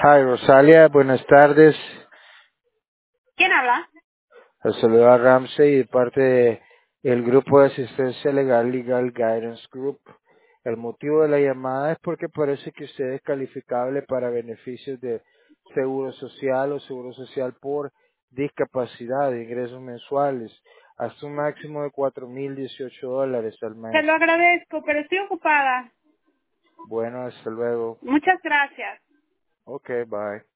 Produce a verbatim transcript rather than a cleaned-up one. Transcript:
Hi, Rosalia, buenas tardes. ¿Quién habla? Les saluda Ramsey de parte del grupo de asistencia legal Legal Guidance Group. El motivo de la llamada es porque parece que usted es calificable para beneficios de seguro social o seguro social por discapacidad de ingresos mensuales, hasta un máximo de cuatro mil dieciocho dólares al Se mes. lo agradezco, pero estoy ocupada. Bueno, hasta luego. Muchas gracias. Ok, bye.